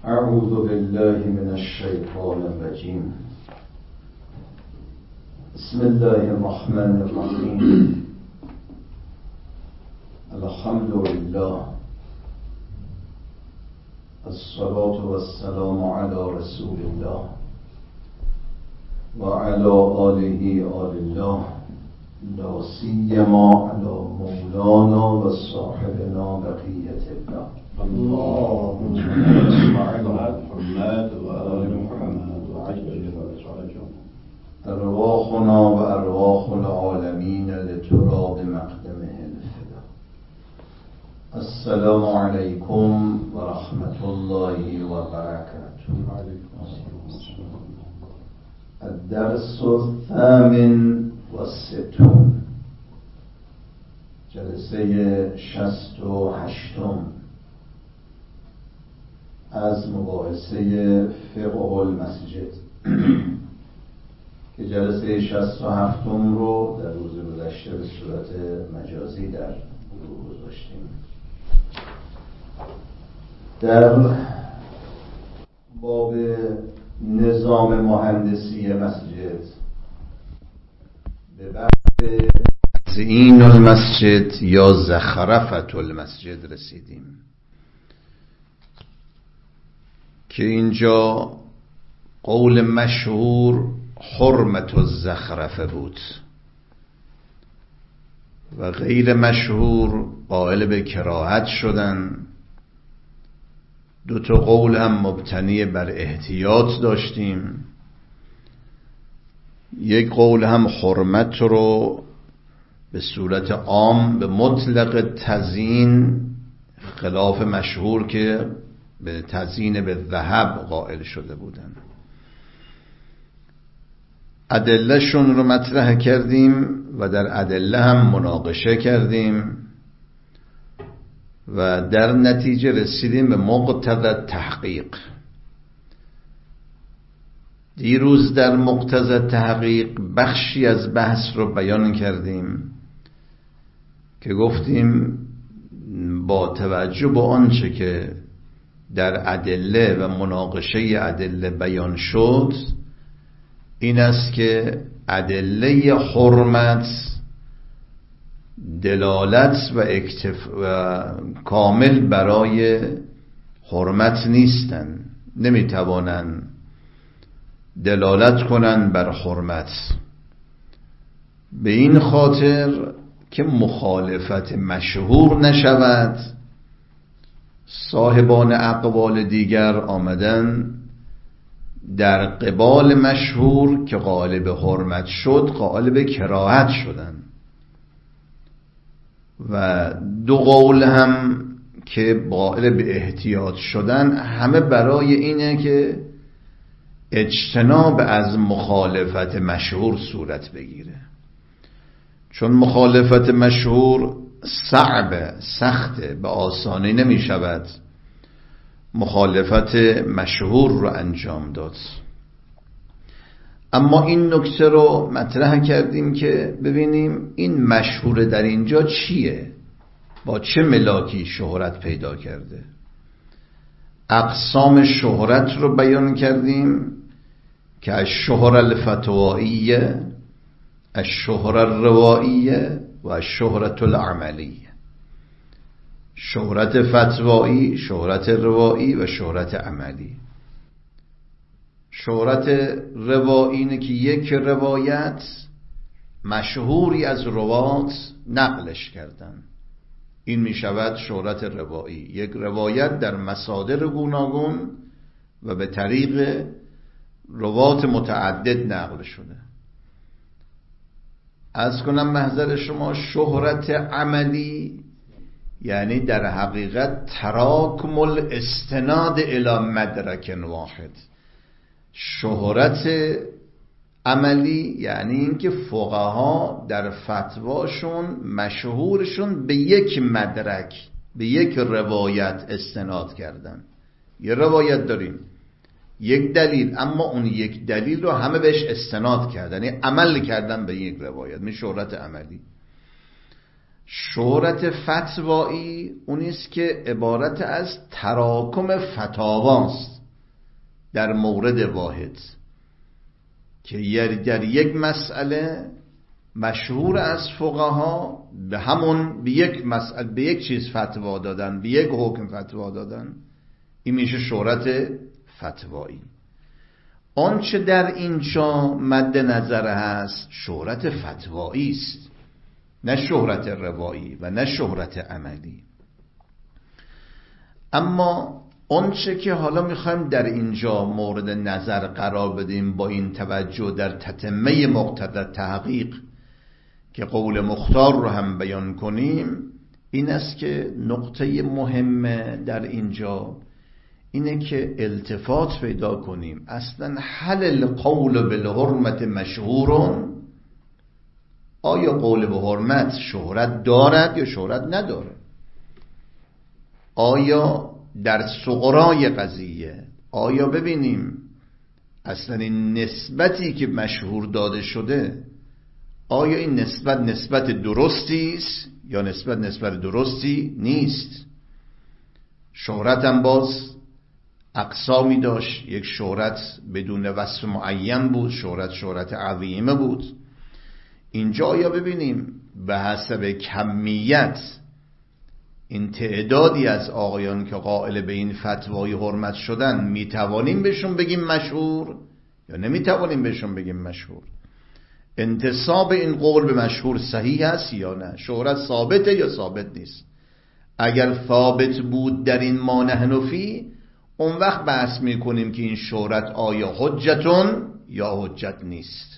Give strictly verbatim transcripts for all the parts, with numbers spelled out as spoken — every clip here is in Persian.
اعوذ بالله من الشیطان الرجیم. بسم الله الرحمن الرحیم. الحمد لله، الصلاة والسلام على رسول الله و علی آله آل الله، لا سیما علی مولانا و صاحبنا بقیة الله. اللهم صل على محمد و آل محمد و عجل فرجهم. ارواحنا و ارواح العالمین لتراب مقدمه الفدا. السلام علیکم و رحمت الله و برکاته. الدرس الثامن و ستون، جلسه شست و هشتم از مباحثه فقه المسجد که جلسه شست و هفتم رو در روز گذشته به صورت مجازی در گروه گذاشتیم. در باب نظام مهندسی مسجد به بحث تزیین المسجد یا زخرفة المسجد رسیدیم که اینجا قول مشهور حرمت الزخرفه بود و غیر مشهور قائل به کراهت شدن. دو تا قول هم مبتنی بر احتیاط داشتیم. یک قول هم حرمت رو به صورت عام به مطلق تزیین، خلاف مشهور که به تزیین به ذهب قائل شده بودن. ادله شون رو مطرح کردیم و در ادله هم مناقشه کردیم و در نتیجه رسیدیم به مقتضی تحقیق. دیروز در مقتضی تحقیق بخشی از بحث رو بیان کردیم که گفتیم با توجه به آنچه که در ادله و مناقشه ادله بیان شد، این است که ادله حرمت دلالت و, اکتف و کامل برای حرمت نیستن، نمیتوانن دلالت کنن بر حرمت، به این خاطر که مخالفت مشهور نشود. صاحبان اقوال دیگر آمدن در قبال مشهور که قائل به حرمت شد قائل به کراهت شدن و دو قول هم که قائل به احتیاط شدن همه برای اینه که اجتناب از مخالفت مشهور صورت بگیره، چون مخالفت مشهور صعب، سخته، به آسانی نمی شود مخالفت مشهور رو انجام داد. اما این نکته رو مطرح کردیم که ببینیم این مشهور در اینجا چیه، با چه ملاکی شهرت پیدا کرده. اقسام شهرت رو بیان کردیم که الشهره الفتوائیه، الشهره الروائیه و الشهره العملیه. شهرت فتوایی، شهرت روایی و شهرت عملی. شهرت روایی اینه که یک روایت مشهوری از روات نقلش کردن، این می شود شهرت روایی. یک روایت در مصادر گوناگون و به طریق روات متعدد نقل شده. از کنم محضر شما شهرت عملی یعنی در حقیقت تراکم الاستناد الی مدرک واحد. شهرت عملی یعنی اینکه فقها در فتواشون مشهورشون به یک مدرک، به یک روایت استناد کردن. یه روایت داریم، یک دلیل، اما اون یک دلیل رو همه بهش استناد کردن، یعنی عمل کردن به یک روایت، می شهرت عملی. شهرت فتوایی اونیست که عبارت از تراکم فتاواست در مورد واحد، که در یک مسئله مشهور از فقها به همون به یک مسئله به یک چیز فتوا دادن، به یک حکم فتوا دادن. این میشه شهرت فتوایی. آنچه در اینجا مد نظر هست شهرت فتوایی است، نه شهرت روایی و نه شهرت عملی. اما آنچه که حالا میخوایم در اینجا مورد نظر قرار بدیم با این توجه در تتمه مقتضی تحقیق که قول مختار رو هم بیان کنیم، این است که نقطه مهمه در اینجا اینه که التفات پیدا کنیم اصلا هل القول بالحرمت مشهورون، آیا قول به حرمت شهرت دارد یا شهرت نداره؟ آیا در صغرای قضیه آیا ببینیم اصلا این نسبتی که مشهور داده شده آیا این نسبت نسبت درستی است یا نسبت نسبت درستی نیست؟ شهرت هم باز اقسامی داشت. یک شهرت بدون وصف معین بود، شهرت شهرت عظیمه بود. اینجا آیا ببینیم به حسب کمیت این تعدادی از آقایان که قائل به این فتوای حرمت شدن میتوانیم بهشون بگیم مشهور یا نمیتوانیم بهشون بگیم مشهور؟ انتساب این قول به مشهور صحیح است یا نه؟ شهرت ثابته یا ثابت نیست؟ اگر ثابت بود در این ما نحن فی، اون وقت بحث میکنیم که این شهرت آیا حجتون یا حجت نیست.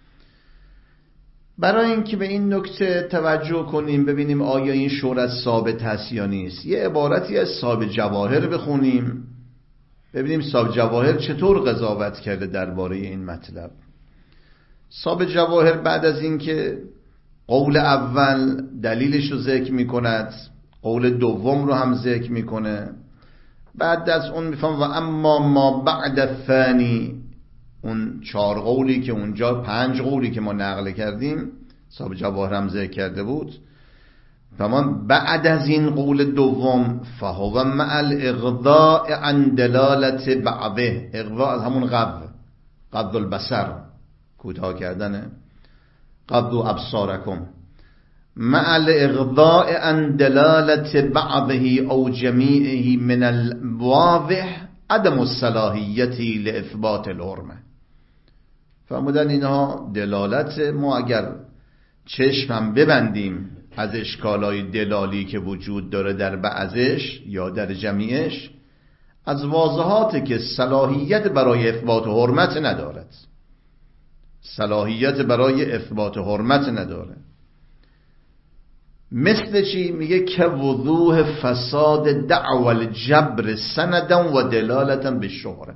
برای اینکه به این نکته توجه کنیم ببینیم آیا این شهرت ثابت هست یا نیست، یه عبارتی از صاحب جواهر بخونیم ببینیم صاحب جواهر چطور قضاوت کرده درباره این مطلب. صاحب جواهر بعد از اینکه قول اول دلیلش رو ذکر میکند، قول دوم رو هم ذکر میکنه، بعد از اون میفهم و اما ما بعد الثانی، اون چهار قولی که اونجا پنج قولی که ما نقل کردیم صاحب جواهر هم ذکر کرده بود، تمام بعد از این قول دوم فهو مع الاغضاء عن دلالت بعضه، اغضاء از همون غض غض البصر، کوتاه کردنه، غضوا ابصارکم، مع الاغضاء عن دلالت بعضه او جمیعه من الواضح عدم الصلاحیت لاثبات الحرمه. فرمودن اینها دلالت ما اگر چشم هم ببندیم از اشکالای دلالی که وجود داره در بعضش یا در جمیعش، از واضحاته که صلاحیت برای اثبات حرمت ندارد، صلاحیت برای اثبات حرمت نداره. مثل چی؟ میگه که وضوح فساد دعوى الجبر سندا و دلالتا به شهره.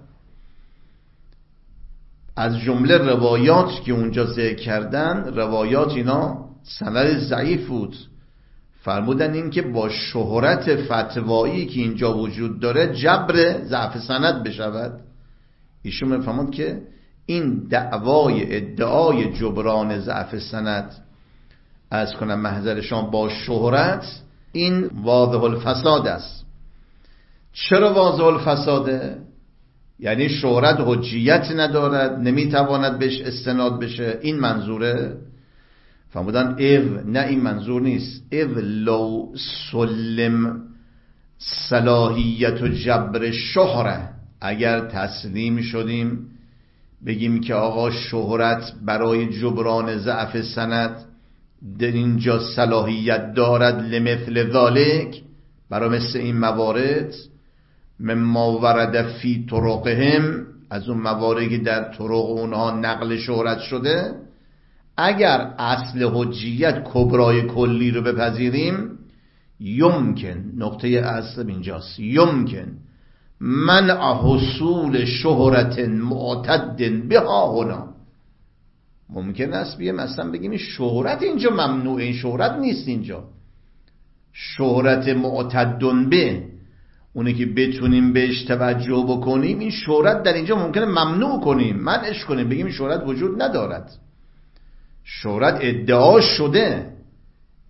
از جمله روایات که اونجا ذکر کردن، روایات اینا سند ضعیف بود. فرمودن این که با شهرت فتوایی که اینجا وجود داره جبر ضعف سند بشود. ایشون میفهمند که این دعوای ادعای جبران ضعف سند از کنم محضرشان با شهرت، این واضح الفساد است. چرا واضح الفساده؟ یعنی شهرت حجیت ندارد، نمیتواند بهش استناد بشه، این منظوره؟ فرمودن اذ نه، این منظور نیست. اذ لو سلم صلاحیت و جبر شهره، اگر تسلیم شدیم بگیم که آقا شهرت برای جبران ضعف سند در اینجا صلاحیت دارد، لمثل ذالک، برای مثل این موارد، مما ورد فی طرقهم، از اون مواردی که در طرق اونها نقل شهرت شده، اگر اصل حجیت کبرای کلی رو بپذیریم، یمکن، نقطه اصل اینجاست، یمکن منع حصول شهرت معتد بها هنا. ممکن است بیم مثلا بگیم این شهرت اینجا ممنوع، این شهرت نیست، اینجا شهرت معتد به، اونی که بتونیم بهش توجه بکنیم، این شهرت در اینجا ممکنه ممنوع کنیم، منعش کنیم، بگیم این شهرت وجود ندارد. شهرت ادعا شده،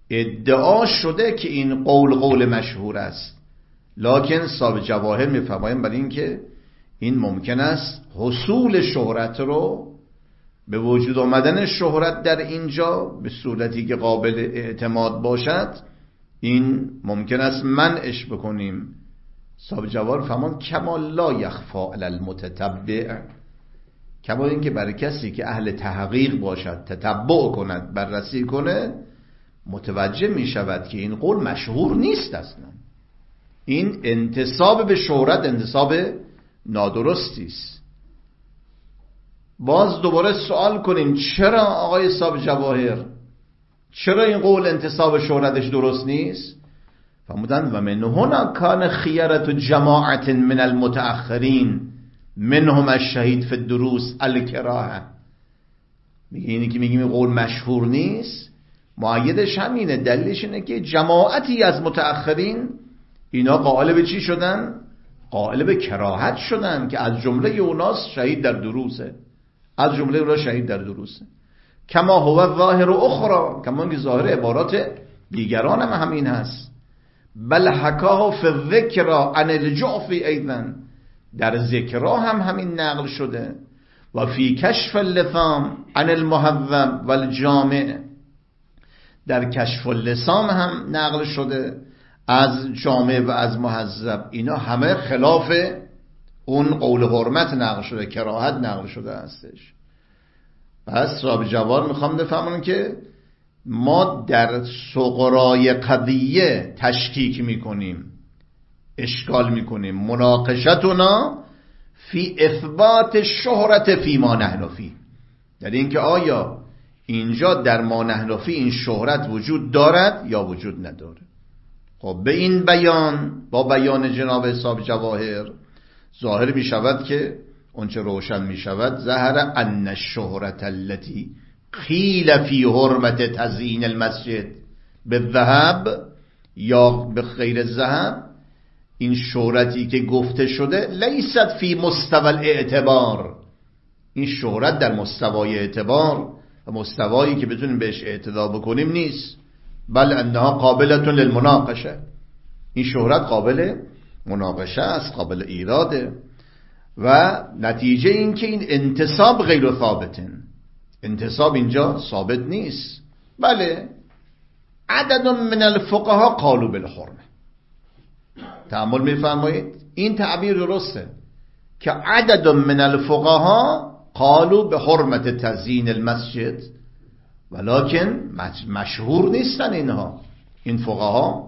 ادعا شده که این قول قول مشهور است، لکن صاحب جواهر میفرمایند برای این که این ممکن است حصول شهرت رو، به وجود آمدن شهرت در اینجا به صورتی که قابل اعتماد باشد، این ممکن است منعش بکنیم. صاحب جواهر فرمان کما لا یخفا علی المتتبع، کما این که برای کسی که اهل تحقیق باشد، تتبع کند، بررسی کنه، متوجه می شود که این قول مشهور نیست اصلا. این انتساب به شهرت انتساب نادرستی است. باز دوباره سوال کنیم چرا آقای صاحب جواهر، چرا این قول انتساب شهرتش درست نیست؟ فرمودند و من هنا کان خیرت جماعت من المتأخرین منهم الشهید فی الدروس الکراهه. میگه اینی که میگیم قول مشهور نیست، مؤیدش همینه، دلیلش اینه که جماعتی از متأخرین اینا قائل به چی شدن؟ قائل به کراهت شدن، که از جمله اوناس شهید در دروسه، از جمله اونا شهید در دروسه. کما هو ظاهر اخرى، کما که ظاهر عبارات دیگران هم همین هست. بل حکاه فی الذکر عن الجعفی ایضا، در ذکرها هم همین نقل شده. و فی کشف اللثام عن المهذب والجامع، در کشف اللثام هم نقل شده از جامع و از مهذب. اینا همه خلاف اون قول حرمت نقل شده، کراهت نقل شده هستش. پس صاحب جواهر میخوام بفهمون که ما در صغرای قضیه تشکیک میکنیم، اشکال میکنیم. مناقشتنا فی اثبات شهرت فی ما نحن فی، در این که آیا اینجا در ما نحن فی این شهرت وجود دارد یا وجود نداره. خب به این بیان، با بیان جناب صاحب جواهر، ظاهر می شود که اونچه روشن می شود ظهر ان الشهرت التي قیل فی حرمت تزیین المسجد بالذهب یا به غیر الذهب، این شهرتی که گفته شده لیست فی مستوى الاعتبار، این شهرت در مستوای اعتبار و مستوایی که بتونیم بهش اعتدا بکنیم نیست. بل انها قابلة للمناقشه، این شهرت قابل مناقشه است، قابل ایراده. و نتیجه این که این انتصاب غیر ثابتن، انتصاب اینجا ثابت نیست. بله عدد من الفقهاء قالوا بالحرمه، تأمل میفرمایید این تعبیر درسته که عدد من الفقهاء قالوا بحرمت تزیین المسجد، ولکن مشهور نیستن اینها. این فقها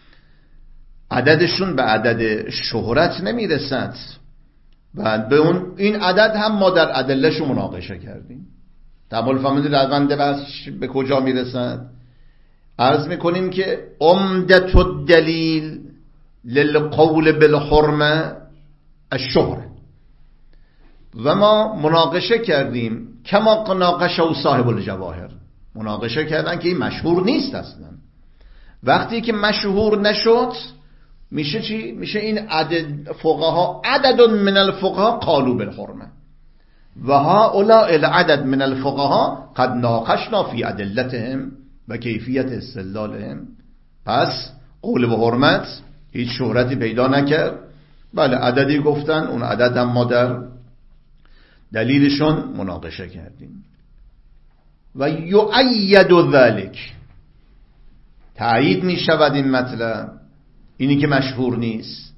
عددشون به عدد شهرت نمیرسد و به اون این عدد هم ما در ادلهشو مناقشه کردیم. تأمل فرمودید روند بحث به کجا میرسد؟ عرض میکنیم که عمدة الدلیل للقول بالحرمه الشهره، و ما مناقشه کردیم کما ناقشه و صاحب الجواهر، مناقشه کردن که این مشهور نیست اصلا. وقتی که مشهور نشد میشه چی؟ میشه این عدد فقها عدد من الفقها قالوا بالحرمه و هؤلاء العدد من الفقها قد ناقشنا فی ادلتهم و کیفیت استدلالهم. پس قول به حرمت هیچ شهرتی پیدا نکرد. بله عددی گفتن، اون عدد هم ما در دلیلشون مناقشه کردیم. و یؤید ذلک، تایید می شود این مطلب، اینی که مشهور نیست،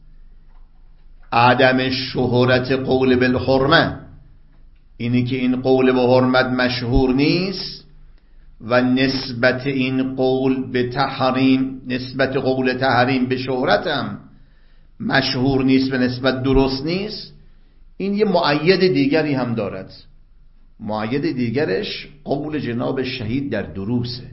عدم شهرت قول بالحرمه، اینی که این قول به حرمت مشهور نیست و نسبت این قول به تحریم، نسبت قول تحریم به شهرت هم مشهور نیست و نسبت درست نیست. این یه مؤید دیگری هم دارد. مؤید دیگرش قول جناب شهید در دروسه.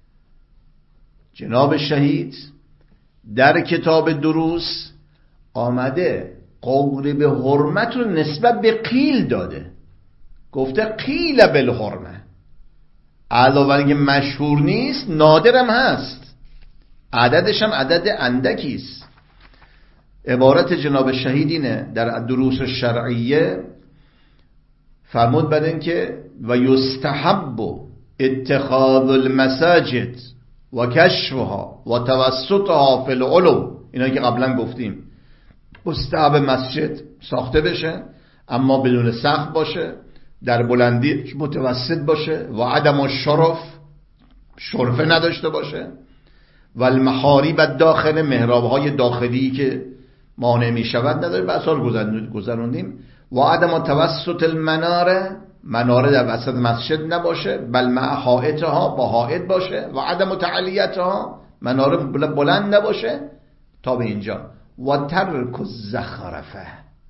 جناب شهید در کتاب دروس آمده قول به حرمت رو نسبت به قیل داده، گفته قیل بالحرمه، علاوه بر اینکه مشهور نیست نادرم هست، عددش هم عدد اندکیست. عبارت جناب شهید اینه در دروس شرعیه، فرمود بر این که و یستحب اتخاذ المساجد و کشفها و توسطها فی العلو، اینا که قبلا گفتیم مستحب مسجد ساخته بشه اما بدون سقف باشه، در بلندی متوسط باشه، و عدم الشرف، شرفه نداشته باشه، و المحارب داخل، محرابهای داخلی که مانع می شود نداره، به اصال گذروندیم. و عدم توسط المناره، مناره در وسط مسجد نباشه، بل مع حائطها، با حائط باشه، و عدم تعلیتها، مناره بلند نباشه. تا به اینجا. و ترک الزخرفه،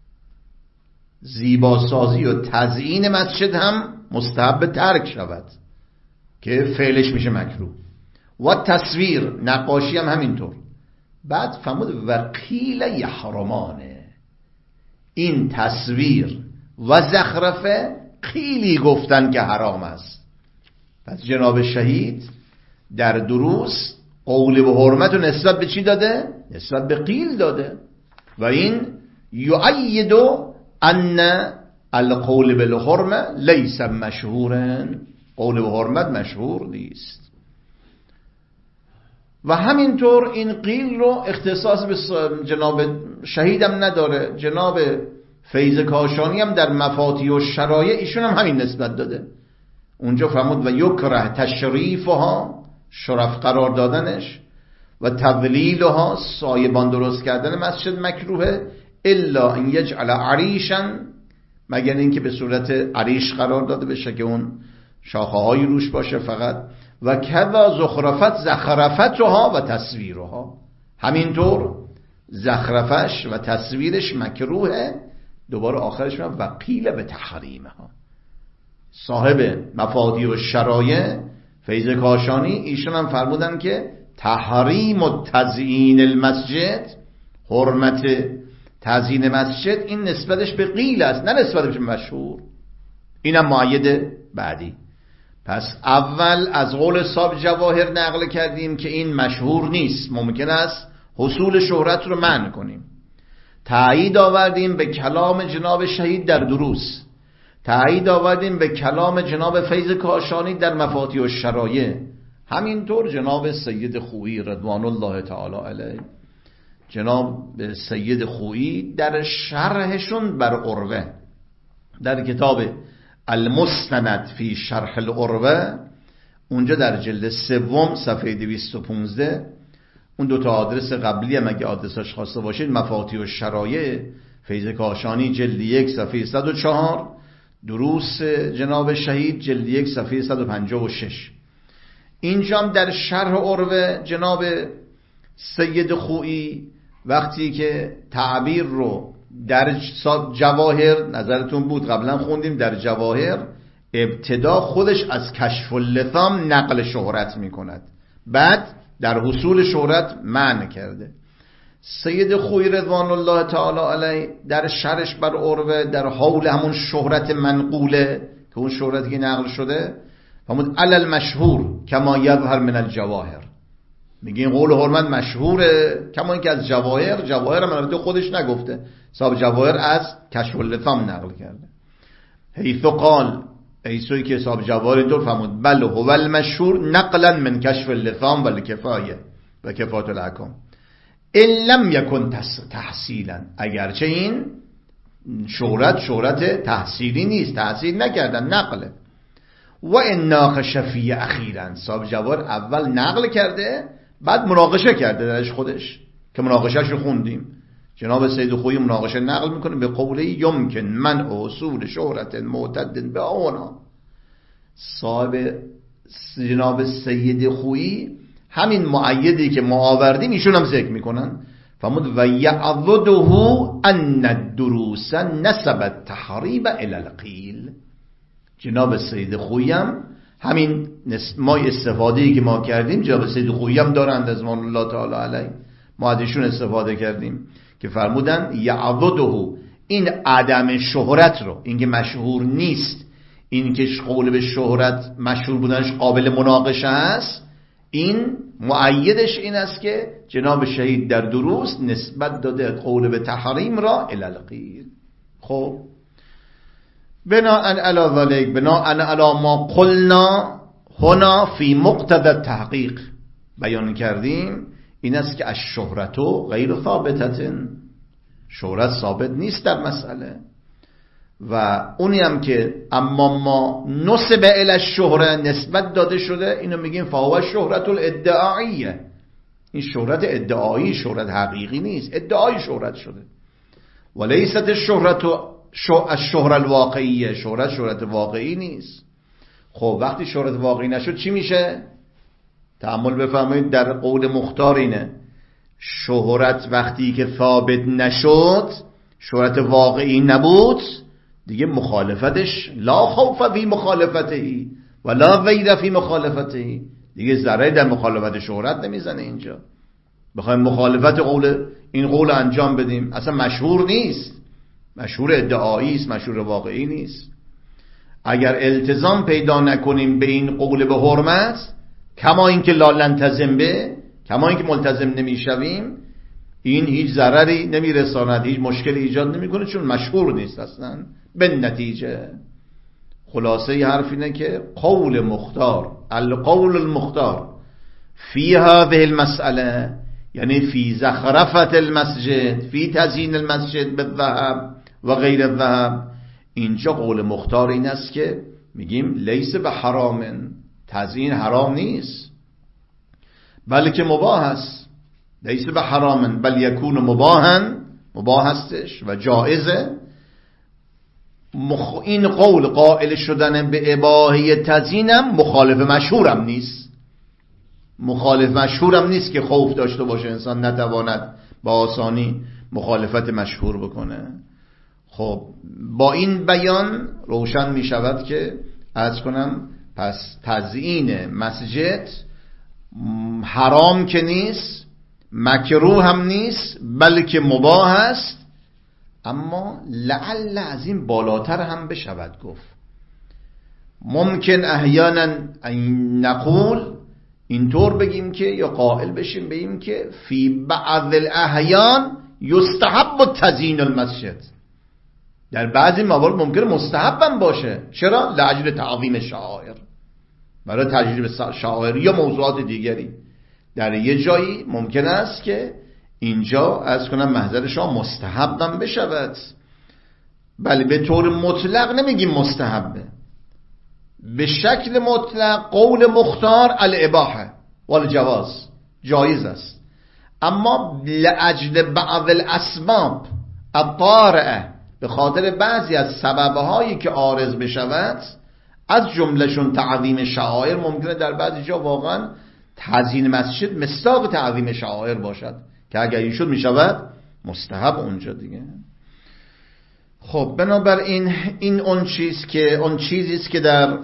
زیباسازی و تزیین مسجد هم مستحب ترک شود که فعلش میشه مکروه. و تصویر، نقاشی هم همینطور. بعد فرمود و قیل یحرمانه، این تصویر و زخرفه خیلی گفتن که حرام است. پس جناب شهید در دروس قول به حرمت و نسبت به چی داده؟ نسبت به قیل داده. و این یؤید ان القول بالحرمه لیس مشهورا، قول به حرمت مشهور نیست. و همینطور این قیل رو اختصاص به جناب شهیدم نداره. جناب فیض کاشانی هم در مفاتیح و شرایع ایشون هم همین نسبت داده. اونجا فرمود و یکره تشریفها، شرف قرار دادنش، و تضلیلها، سایبان درست کردن مسجد مکروهه، الا ان یجعل عریشا، مگر اینکه به صورت عریش قرار داده بشه که اون شاخه هایی روش باشه فقط. و کذا زخرفت زخرفتها و تصویرها، همینطور زخرفش و تصویرش مکروهه. دوباره آخرش میاد و قیل به تحریمها. صاحب مفاتیح و شرایع فیض کاشانی ایشون هم فرمودن که تحریم و تزیین المسجد، حرمت تزیین مسجد، این نسبتش به قیل است نه نسبتش به مشهور. اینم مؤید بعدی. پس اول از قول صاحب جواهر نقل کردیم که این مشهور نیست، ممکن است حصول شهرت رو منع کنیم. تایید آوردیم به کلام جناب شهید در دروس، تایید آوردیم به کلام جناب فیض کاشانی در مفاتیح و شرایع. همینطور جناب سید خویی رضوان الله تعالی علیه، جناب سید خویی در شرحشون بر عروه در کتاب المستند فی شرح العروه، اونجا در جلد سوم صفحه دویست و پانزده، اون دو تا آدرس قبلی هم اگه آدرساش خواسته باشید، مفاتیح و شرایع فیض کاشانی جلد یک صفحه صد و چهار، دروس جناب شهید جلد یک صفحه صد و پنجاه و شش. اینجا هم در شرح عروه جناب سید خویی وقتی که تعبیر رو در جواهر، نظرتون بود قبلا خوندیم در جواهر، ابتدا خودش از کشف اللثام نقل شهرت می کند، بعد در حصول شهرت منع کرده. سید خویی رضوان الله تعالی علیه در شرحش بر عروه در حول همون شهرت منقوله که اون شهرتی که نقل شده فرمود علی المشهور کما یظهر من الجواهر، میگه این قول حرمت مشهوره کما اینکه از جواهر، جواهر هم البته خودش نگفته، صاحب جواهر از کشف اللثام نقل کرده. حیث قال، ایسوی که صاحب جواهر اینطور فرمود بل هو المشهور نقلا من کشف اللثام و الکفایه و کفایت الاحکام ان لم یکن تحصیلا، اگرچه این شهرت شهرت تحصیلی نیست، تحصیل نکردن، نقله. و ان ناقش فی اخیرا، صاحب جواهر اول نقل کرده بعد مناقشه کرده درش خودش که مناقشهش رو خوندیم. جناب سید خویی مناقشه نقل میکنه به قوله یمکن منع اصول شهرت معتد به آنا. صاحب جناب سید خویی همین مؤیدی که ما آوردیم ایشون هم ذکر میکنن. فرمود و یعضده ان الدروس نسبت تحریب الی القیل. جناب سید خویی هم همین ما استفاده‌ای که ما کردیم جناب سید خویی هم دارند رضوان الله تعالی علیه، ما ازشون استفاده کردیم که فرمودن یعضده، این عدم شهرت رو، اینکه مشهور نیست، اینکه قول به شهرت مشهور بودنش قابل مناقشه است، این مؤیدش این است که جناب شهید در دروس نسبت داده قول به تحریم را الی القیل. خب بناء علی ذلک، بناء علی ما قلنا هنا فی مقتضى التحقیق، بیان کردیم این است که الشهرة غیر ثابتة، شهرت ثابت نیست در مسئله. و اونی هم که اما ما نسب الی الشهره نسبت داده شده، اینو میگیم فهو الشهرة الادعائیه، این شهرت ادعایی، شهرت حقیقی نیست، ادعای شهرت شده. ولیست الشهرة الشهرة الواقعیه، شهرت شهرت واقعی نیست. خب وقتی شهرت واقعی نشد چی میشه؟ تأمل بفرمایید در قول مختار اینه، شهرت وقتی که ثابت نشد، شهرت واقعی نبود، دیگه مخالفتش لا خوف فی مخالفته و لا ویر فی مخالفته، دیگه ضرری در مخالفت شهرت نمیزنه. اینجا بخوایم مخالفت قول این قول انجام بدیم اصلا مشهور نیست، مشهور ادعایی است، مشهور واقعی نیست. اگر التزام پیدا نکنیم به این قول به حرمت، کما اینکه لا نلتزم به، کما اینکه ملتزم نمیشویم، این هیچ ضرری نمیرساند، هیچ مشکلی ایجاد نمیکنه، چون مشهور نیست اصلا. به نتیجه خلاصه حرف اینه که قول مختار، القول المختار فی هذه المسئله، یعنی فی زخرفت المسجد، فی تزیین المسجد بالذهب و غیر الذهب، اینجا قول مختار این است که میگیم لیس به حرام، تزیین حرام نیست بلکه مباح است. لیس به حرام بل یکون مباحا، مباح هستش و جائزه. مخ... این قول قائل شدن به اباحه تزیینم مخالف مشهورم نیست، مخالف مشهورم نیست که خوف داشته باشه انسان نتواند با آسانی مخالفت مشهور بکنه. خب با این بیان روشن می شود که عرض کنم پس تزیین مسجد حرام که نیست، مکروه هم نیست، بلکه مباح است. اما لعل از این بالاتر هم بشود گفت. ممکن احیانا نقول، اینطور بگیم که یا قائل بشیم بگیم که فی بعض الاحیان یستحب تزیین المسجد، در بعضی موارد ممکن مستحب هم باشه. چرا؟ لاجل تعظیم شعائر، برای تجلیل شعائر یا موضوعات دیگری. در یه جایی ممکن است که اینجا از کنم محضر شما مستحبم بشود، بله به طور مطلق نمیگیم مستحبه، به شکل مطلق قول مختار الاباحه والجواز، جایز است. اما لاجل بعض الاسباب الطارئه، به خاطر بعضی از سببهایی که عارض بشود، از جملهشون تعظیم شعائر، ممکنه در بعضی جا واقعا تزیین مسجد مصداق تعظیم شعائر باشد که اگر این شد می شود مستحب اونجا دیگه. خب بنابراین این اون چیز که اون چیزی است که در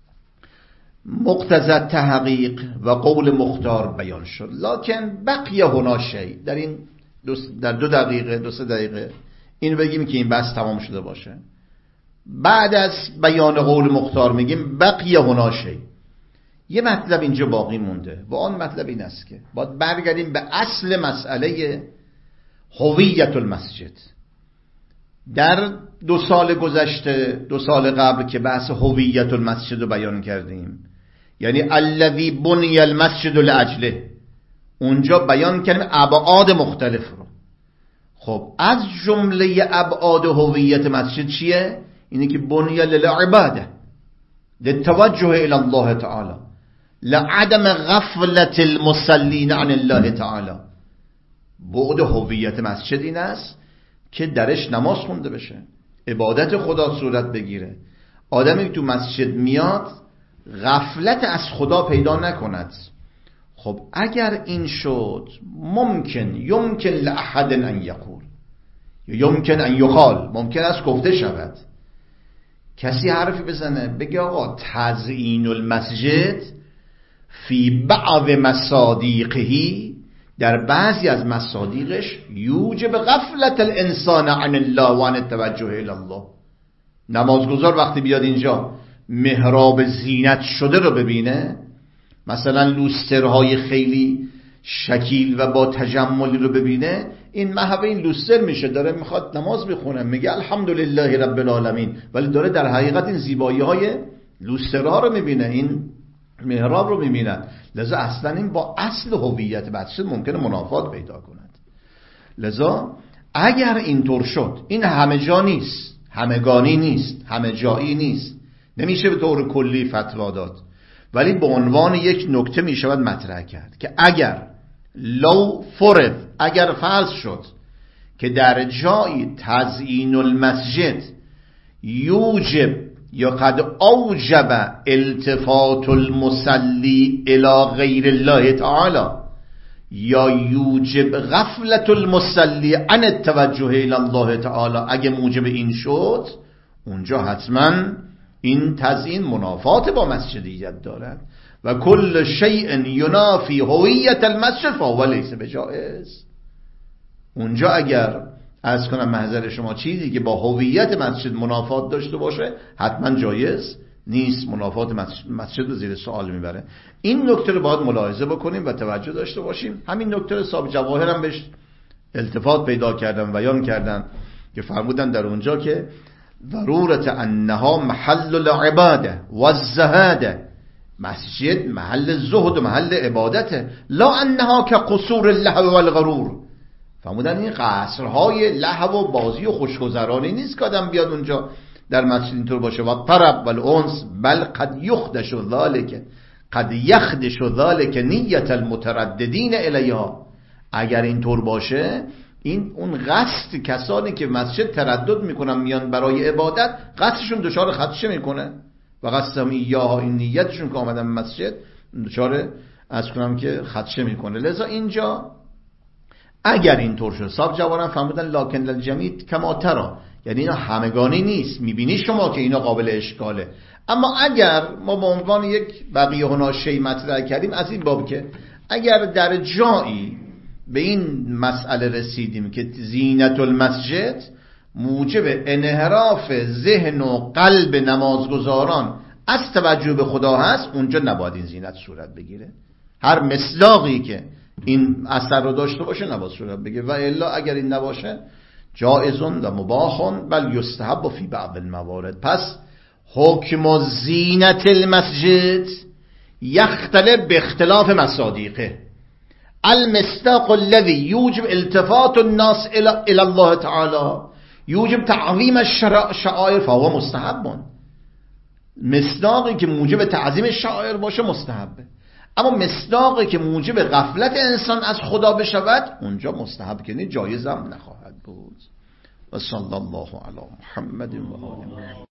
مقتضی تحقیق و قول مختار بیان شد. لکن بقیه هنا شی، در این دو در دو دقیقه دو سه دقیقه این بگیم که این بحث تمام شده باشه. بعد از بیان قول مختار میگیم بقیه هنا شی، یه مطلب اینجا باقی مونده و آن مطلب این است که باید برگردیم به اصل مسئله هویت المسجد. در دو سال گذشته، دو سال قبل که بحث هویت المسجد رو بیان کردیم، یعنی الذی بنی المسجد لاجله، اونجا بیان کردیم ابعاد مختلف رو. خب از جمله ابعاد هویت مسجد چیه؟ اینه که بنی للعباده، للتوجه الى الله تعالی، لعدم غفلت المصلین عن الله تعالی. بعد هویت مسجد این است که درش نماز خونده بشه، عبادت خدا صورت بگیره، آدمی که تو مسجد میاد غفلت از خدا پیدا نکند. خب اگر این شد، ممکن یمکن لاحد ان یقول، یمکن ان یقال، ممکن است گفته شود، کسی حرفی بزنه بگه آقا تزیین المسجد فی بعض مصادیقه، در بعضی از مصادیقش یوجب غفلت الانسان عن الله و عن التوجه الی الله. نمازگزار وقتی بیاد اینجا محراب زینت شده رو ببینه، مثلا لوسترهای خیلی شکیل و با تجملی رو ببینه، این محو این لوستر میشه، داره میخواد نماز بخونه، میگه الحمدلله رب العالمین، ولی داره در حقیقت این زیبایی های لوسترها رو میبینه. این محراب رو میبینند. لذا اصلا این با اصل هویت مسجد ممکنه منافات پیدا کند. لذا اگر اینطور شد، این همه جا نیست، همگانی نیست، همه جایی نیست، نمیشه به طور کلی فتوا داد، ولی به عنوان یک نکته میشود مطرح کرد که اگر لو فرض، اگر فرض شد که در جایی تزیین المسجد یوجب یا قد اوجب التفات المصلی الى غیر الله تعالی یا یوجب غفلت المصلی عن التوجه الى الله تعالی، اگه موجب این شد، اونجا حتما این تزیین منافات با مسجدیت دارد و کل شیء ینافی هویت المسجد فهو لیس بجائز. اونجا اگر عرض کنم محضر شما چیزی که با هویت مسجد منافات داشته باشه حتما جایز نیست، منافات مسجد رو زیر سوال میبره. این نکته رو باید ملاحظه بکنیم و توجه داشته باشیم. همین نکته رو صاحب جواهر هم بهش التفات پیدا کردن، بیان کردن که فرمودن در اونجا که ضرورت انها محل العباده و الزهاده، مسجد محل زهد و محل عبادته، لا انها که قصور اللهو و الغرور. فرمودن این قصرهای لهو و بازی و خوشگذرانی نیست که آدم بیاد اونجا در مسجد اینطور باشه و طرب و الانس، بل قد یخدش ذالک، قد یخدش ذالک نیت المترددین الیها. اگر اینطور باشه، این اون قصد کسانی که مسجد تردد میکنن میان برای عبادت، قصدشون دچار خدشه میکنه و قصدم ایاها، این نیتشون که آمدن مسجد دچار از کنم که خدشه میکنه. لذا اینجا اگر اینطور شد، صاحب جوانم فرمودن لکن الجمیع کما تری، یعنی اینا همگانی نیست، میبینی شما که اینا قابل اشکاله. اما اگر ما به عنوان یک بقیه هنا شی مطرح کردیم از این باب که اگر در جایی به این مسئله رسیدیم که زینت المسجد موجب انحراف ذهن و قلب نمازگزاران از توجه به خدا هست، اونجا نباید این زینت صورت بگیره. هر مصداقی که این اثر رو داشته باشه نباید صورت بگیره، و الا اگر این نباشه جائزون و مباحون بل یستحب فی بعض الموارد. پس حکم زینت المسجد یختلف به اختلاف مصادیقه. المصداق الذي يوجب التفات الناس الى الله تعالى يوجب تعظیم الشعائر فهو مستحب. مصداقی که موجب تعظیم شعائر باشه مستحبه، اما مصداقی که موجب غفلت انسان از خدا بشود اونجا مستحب که نیست، جایز هم نخواهد بود. و صلی الله علی محمد و آله.